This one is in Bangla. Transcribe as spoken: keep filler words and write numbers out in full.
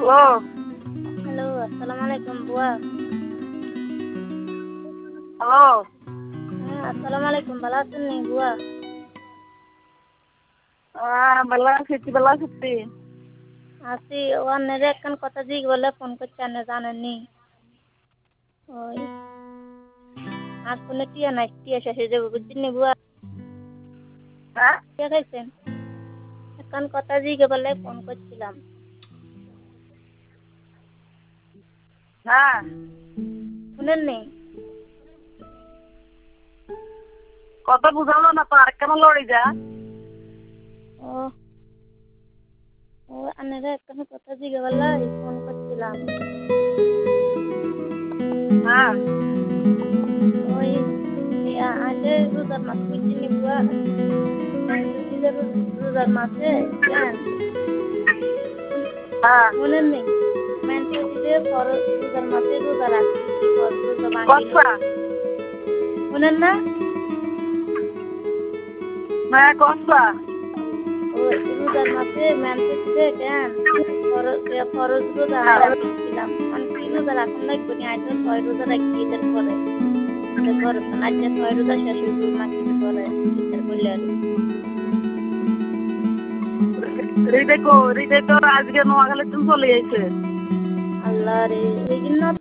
হ্যালো। হ্যালো, আসসালামু আলাইকুম বুয়া। হ্যালো। হ্যাঁ, আসসালামু আলাইকুম। ভালো আছেন নি বুয়া? হ্যাঁ, ভালো আছি। তুই ভালো আছিস তুই? আছি। ও আপনারে একখান কথা জিজ্ঞেস বলে ফোন করছি, আপনি জানেননি? ওই আর ফোনে টিয়া নাই, টিয়া শেষ হয়ে যাবে বুঝছেন নি বুয়া? হ্যাঁ? টিয়া খাইছেন? একখান কথা জিজ্ঞেস বলে ফোন করছিলাম। হ্যাঁ। শুনেন নি? কথা বুঝালো না তো, আরেকখান লড়ি যা। ও ও আপনারে একখান কথা জিজ্ঞেস বলে ফোন করছিলাম। হ্যাঁ। ওই আইলে রোজার মাস বুঝছেন নি বুয়া? ঈদের রোজার মাসে কেন হ্যাঁ। শোনেন নি? মেন্টালিটি যে ফরজ রোজার মাসে রোজা রাখছি কি ফরজ রোজা ভাঙ্গি কচ্ছা। নই। শুনেন না? হ্যাঁ, কচ্ছা। ও রোজার মাসে মেন্টালিটি যে কেন ফরজ ফরজ রোজা হ্যাঁ। রাখছিলাম। মানে কি রোজা রাখুন লাগবে নি আজ ছয় রোজা রাখছি ঈদের পরে। ঈদের পরে তো আজ ছয় রোজা শেষ হইব মাগরিবের পরে ঈদের করলে আর হৃদয় কো হৃদয় তো আজকে নোয়াখালী তুমি চলে গেছে। আল্লাহ রে এই জন্য